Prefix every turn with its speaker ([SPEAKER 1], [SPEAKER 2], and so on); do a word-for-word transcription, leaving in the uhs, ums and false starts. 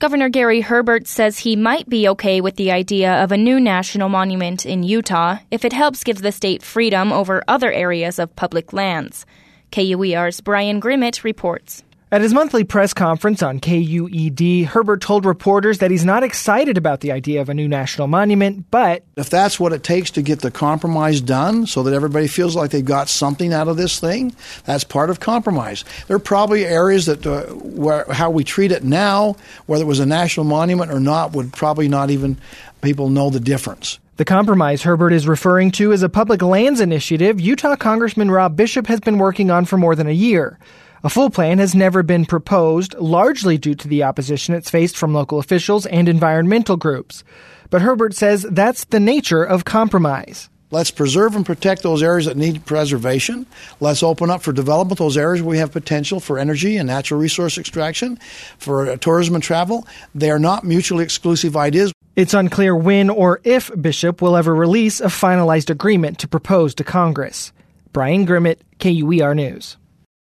[SPEAKER 1] Governor Gary Herbert says he might be okay with the idea of a new national monument in Utah if it helps give the state freedom over other areas of public lands. K U E R's Brian Grimmett reports.
[SPEAKER 2] At his monthly press conference on K U E D, Herbert told reporters that he's not excited about the idea of a new national monument, but
[SPEAKER 3] if that's what it takes to get the compromise done so that everybody feels like they've got something out of this thing, that's part of compromise. There are probably areas that uh, where how we treat it now, whether it was a national monument or not, would probably not even people know the difference.
[SPEAKER 2] The compromise Herbert is referring to is a public lands initiative Utah Congressman Rob Bishop has been working on for more than a year. A full plan has never been proposed, largely due to the opposition it's faced from local officials and environmental groups. But Herbert says that's the nature of compromise.
[SPEAKER 3] Let's preserve and protect those areas that need preservation. Let's open up for development those areas where we have potential for energy and natural resource extraction, for tourism and travel. They are not mutually exclusive ideas.
[SPEAKER 2] It's unclear when or if Bishop will ever release a finalized agreement to propose to Congress. Brian Grimmett, K U E R News.